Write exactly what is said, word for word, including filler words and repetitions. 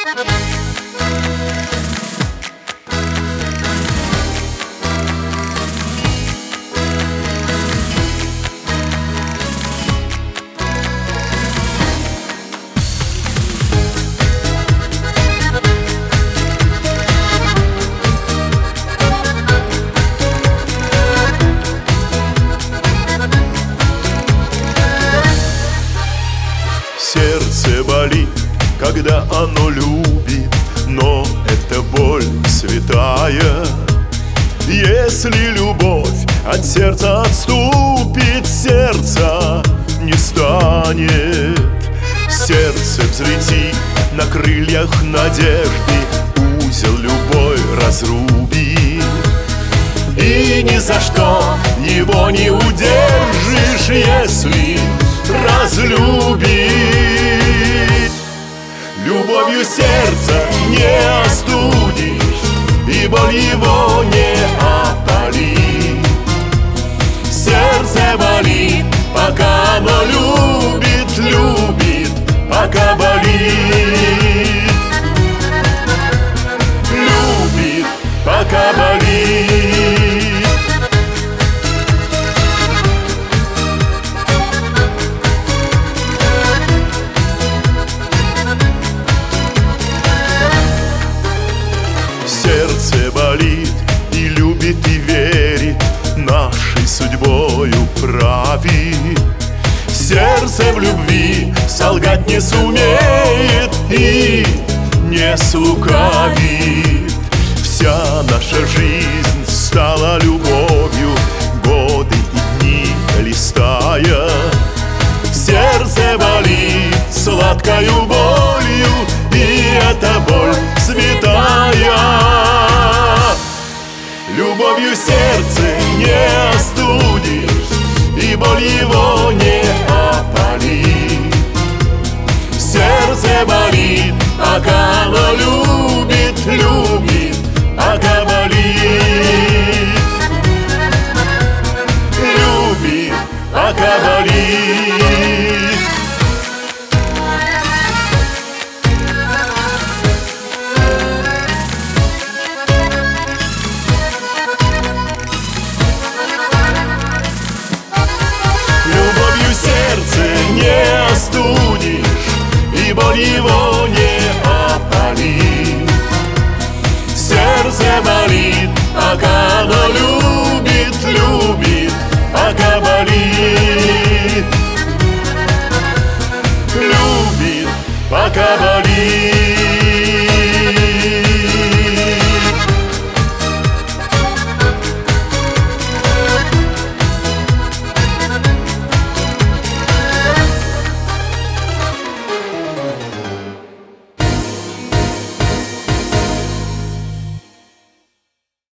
Сердце болит, когда оно любит, но это боль святая. Если любовь от сердца отступит, сердца не станет. Сердце взлетит на крыльях надежды, узел любой разрубит. И ни за что его не удержишь, если разлюбить. Любовью сердца не остудишь, и боль его не опалит. Сердце болит, пока оно любит, любит, пока болит. Любит, пока болит. Сердце болит и любит, и верит, нашей судьбою правит. Сердце в любви солгать не сумеет и не слукавит.